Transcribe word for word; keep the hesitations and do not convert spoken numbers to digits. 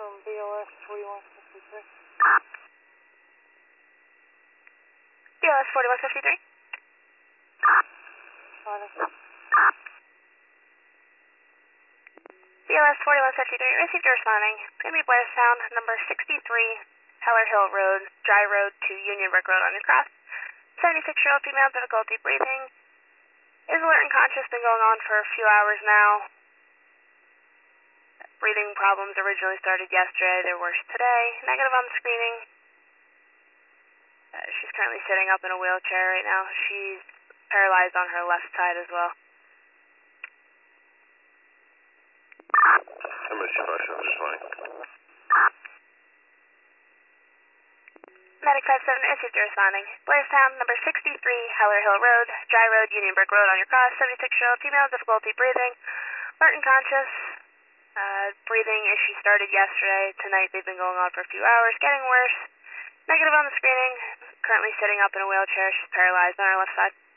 from B L S forty-one fifty-three. B L S forty-one fifty-three. Signing. B L S forty-one fifty-three, received your responding. Going to be Blairstown, number sixty-three, Heller Hill Road, Dry Road to Union Brick Road on your cross. seventy-six-year-old female, difficulty breathing. Is alert and conscious, been going on for a few hours now. Breathing problems originally started yesterday, they're worse today. Negative on the screening. Uh, she's currently sitting up in a wheelchair right now. She's paralyzed on her left side as well. M S C five seven, responding. Medic five seven, received your responding. Blairstown, number sixty-three, Heller Hill Road, Dry Road, Union Brick Road on your cross. seventy-six-year-old female, difficulty breathing. Alert and conscious. Uh, breathing issue started yesterday. Tonight they've been going on for a few hours, getting worse. Negative on the screening. Currently sitting up in a wheelchair. She's paralyzed on her left side.